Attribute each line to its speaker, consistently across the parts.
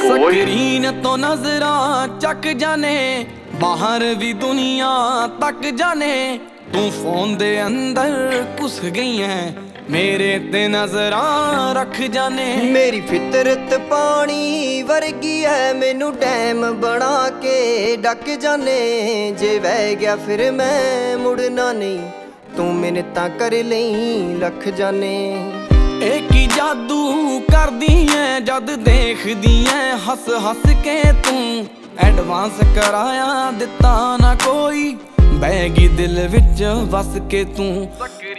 Speaker 1: boy.
Speaker 2: Screen ਤੋਂ ਨਜ਼ਰਾਂ ਚੱਕ ਜਾਣੇ, ਬਾਹਰ ਵੀ ਦੁਨੀਆ ਤੱਕ ਜਾਣੇ, ਤੂੰ ਫੋਨ ਦੇ ਅੰਦਰ ਘੁਸ ਗਈ ਐ, ਮੇਰੇ ਤੇ ਨਜ਼ਰਾਂ ਰੱਖ ਜਾਣੇ।
Speaker 3: ਮੇਰੀ ਫਿਤਰਤ ਪਾਣੀ ਵਰਗੀ ਹੈ, ਮੈਨੂੰ ਡੈਮ ਬਣਾ ਕੇ ਡੱਕ ਜਾਣੇ, ਜੇ ਵਹਿ ਗਿਆ ਫਿਰ ਮੈਂ ਮੁੜਨਾ ਨਹੀਂ, ਤੂੰ ਮਿੰਨਤਾਂ ਕਰ ਲਈ ਲੱਖ ਜਾਣੇ।
Speaker 2: ਇਹ ਕੀ ਜਾਦੂ ਕਰਦੀ ਐ ਜਦ ਦੇਖਦੀ ਐ, ਹੱਸ ਹੱਸ ਕੇ ਤੂੰ ਐਡਵਾਂਸ ਕਰਾਇਆ ਦਿੱਤਾ ਨਾ ਕੋਈ, ਬਹਿ ਗਈ ਦਿਲ ਵਿੱਚ ਵਸ ਕੇ ਤੂੰ।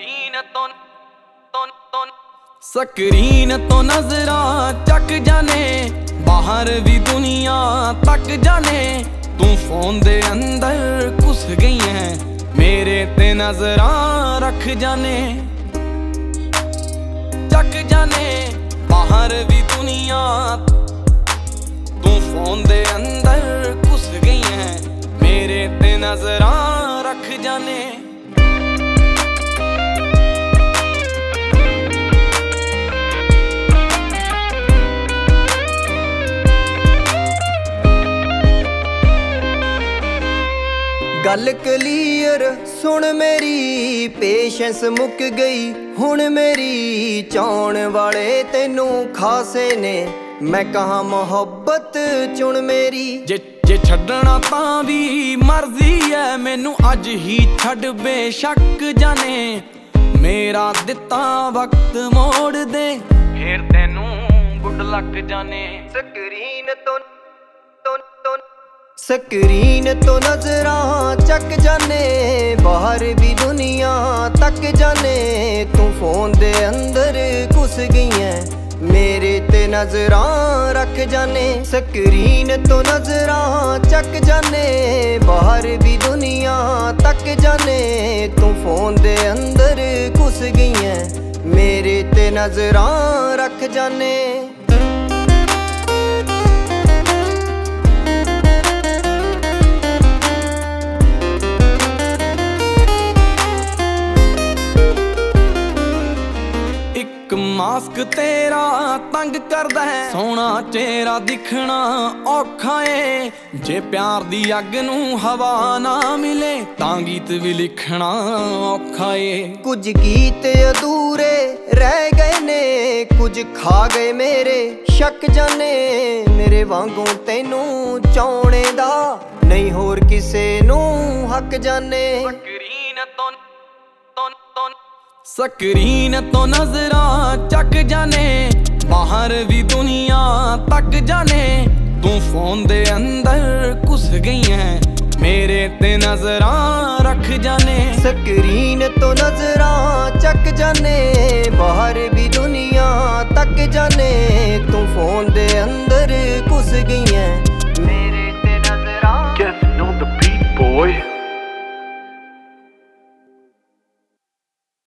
Speaker 2: ਸਕਰੀਨ ਤੋਂ ਨਜ਼ਰਾਂ ਚੱਕ ਜਾਣੇ, ਬਾਹਰ ਵੀ ਦੁਨੀਆ ਤੱਕ ਜਾਣੇ, ਤੂੰ ਫੋਨ ਦੇ ਅੰਦਰ ਘੁਸ ਗਈ ਐ, ਮੇਰੇ ਤੇ ਨਜ਼ਰਾਂ ਰੱਖ ਜਾਣੇ। ਚੱਕ ਜਾਣੇ, ਬਾਹਰ ਵੀ ਦੁਨੀਆ, ਤੂੰ ਫੋਨ ਦੇ ਅੰਦਰ ਘੁਸ ਗਈ ਐ, ਮੇਰੇ ਤੇ ਨਜ਼ਰਾਂ ਰੱਖ ਜਾਣੇ।
Speaker 3: ਗੱਲ ਕਲੀਅਰ ਸੁਣ ਮੇਰੀ, ਪੇਸ਼ੈਂਸ ਮੁੱਕ ਗਈ ਹੁਣ ਮੇਰੀ, ਚਾਹੁਣ ਵਾਲੇ ਤੈਨੂੰ ਖਾਸੇ ਨੇ, ਮੈਂ ਕਹਾਂ ਮੁਹੱਬਤ ਚੁਣ ਮੇਰੀ।
Speaker 2: ਜੇ ਛੱਡਣਾ ਤਾਂ ਵੀ ਮਰਜ਼ੀ ਐ, ਮੈਨੂੰ ਅੱਜ ਹੀ ਛੱਡ ਬੇਸ਼ੱਕ ਜਾਣੇ, ਮੇਰਾ ਦਿੱਤਾ ਵਕਤ ਮੋੜ ਦੇ, ਫੇਰ ਤੈਨੂੰ ਗੁੱਡ ਲੱਕ ਜਾਣੇ।
Speaker 3: ਸਕਰੀਨ ਤੋਂ ਨਜ਼ਰਾਂ ਚੱਕ ਜਾਣੇ, ਬਾਹਰ ਵੀ ਦੁਨੀਆ ਤੱਕ ਜਾਣੇ, ਤੂੰ ਫੋਨ ਦੇ ਅੰਦਰ ਘੁਸ ਗਈ ਐ, ਮੇਰੇ ਤੇ ਨਜ਼ਰਾਂ ਰੱਖ ਜਾਣੇ। ਸਕਰੀਨ ਤੋਂ ਨਜ਼ਰਾਂ ਚੱਕ ਜਾਣੇ, ਬਾਹਰ ਵੀ ਦੁਨੀਆ ਤੱਕ ਜਾਣੇ, ਤੂੰ ਫੋਨ ਦੇ ਅੰਦਰ ਘੁਸ ਗਈ ਐ, ਮੇਰੇ ਤੇ ਨਜ਼ਰਾਂ ਰੱਖ ਜਾਣੇ।
Speaker 2: ਮਾਸਕ ਤੇਰਾ ਤੰਗ ਕਰਦਾ ਹੈ, ਸੋਹਣਾ ਚਿਹਰਾ ਦਿਖਣਾ ਔਖਾ ਏ, ਜੇ ਪਿਆਰ ਦੀ ਅੱਗ ਨੂੰ ਹਵਾ ਨਾ ਮਿਲੇ ਤਾਂ ਗੀਤ ਵੀ ਲਿਖਣਾ ਔਖਾ ਏ।
Speaker 3: ਕੁਝ ਗੀਤ ਅਧੂਰੇ ਰਹਿ ਗਏ ਨੇ, ਕੁਝ ਖਾ ਗਏ ਮੇਰੇ ਸ਼ੱਕ ਜਾਣੇ, ਮੇਰੇ ਵਾਂਗੂ ਤੈਨੂੰ ਚਾਹੁਣੇ ਦਾ ਨਹੀਂ ਹੋਰ ਕਿਸੇ ਨੂੰ ਹੱਕ ਜਾਣੇ।
Speaker 2: ਸਕਰੀਨ ਤੋਂ ਨਜ਼ਰਾਂ ਚੱਕ ਜਾਣੇ, ਬਾਹਰ ਵੀ ਦੁਨੀਆ ਤੱਕ ਜਾਣੇ, ਤੂੰ ਫੋਨ ਦੇ ਅੰਦਰ ਘੁਸ ਗਈ ਐ, ਮੇਰੇ ਤੇ ਨਜ਼ਰਾਂ ਰੱਖ ਜਾਣੇ।
Speaker 3: ਸਕਰੀਨ ਤੋਂ ਨਜ਼ਰਾਂ ਚੱਕ ਜਾਣੇ, ਬਾਹਰ ਵੀ ਦੁਨੀਆ ਤੱਕ ਜਾਣੇ, ਤੂੰ ਫੋਨ ਦੇ ਅੰਦਰ ਘੁਸ ਗਈ ਐ, ਮੇਰੇ ਤੇ ਨਜ਼ਰਾਂ।
Speaker 1: Kevin on the beat, boy.